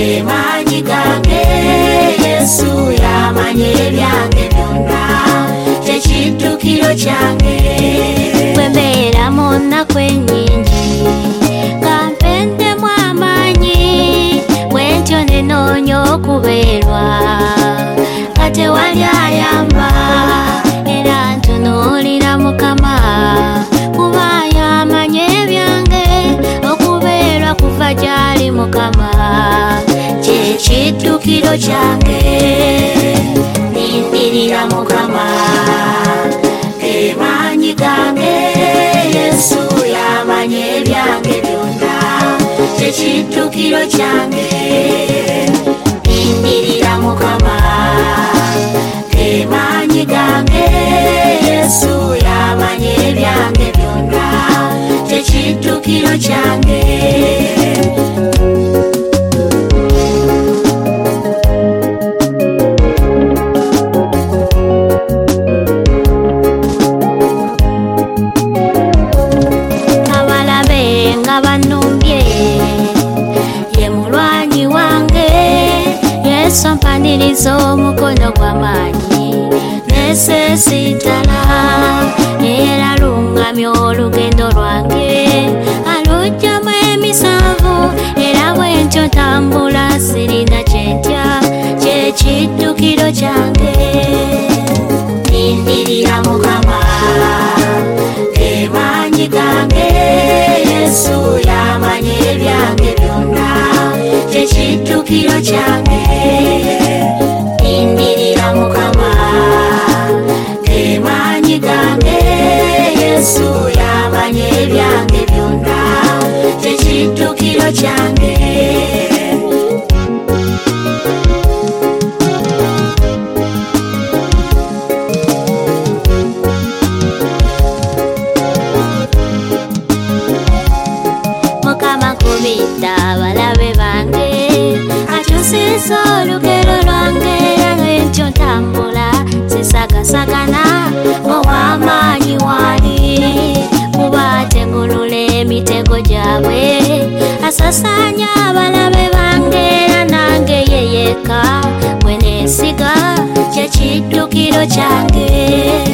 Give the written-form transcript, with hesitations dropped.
Kemanyi gange Yesu yamanye ebyange byonna kyekiddukiro kyange bwe mbeera mu nnaku ennyingi nga mpendemu amaanyi bwentyo ne noonya okubeerwa nga tewali ayamba era ntunuulira Mukama kuba yamanye ebyange okubeerwa kuva gy'ali Mukama kyekiddukiro kyange nindirira Mukama kemanyi gange Yesu yamanye ebyange byonna kyekiddukiro kyange nindirira Mukama kemanyi gange Yesu yamanye ebyange byonna kyekiddukiro kyange Mpaniriza omukono gw'amaanyi nesesitala era lungamya olugendo lwange alugyamu emisanvu era bwentyo ntambula sirina kyentya kyekiddukiro kyange nindirira Mukama kemanyi gange Yesu yamanye ebyange byonna kyekiddukiro kyange nindirira Mukama kemanyi gange Yesu yamanye ebyange byonna kyekiddukiro kyange Mukama kubidde abalabe bange akyusisa olugero lwange lwentyo ntambula sisagasagana ow'amaanyi waali kuba ategulula emitego gyabwe asasaanya abalabe bange era nange yeyeka bwe neesiga kyekiddukiro kyange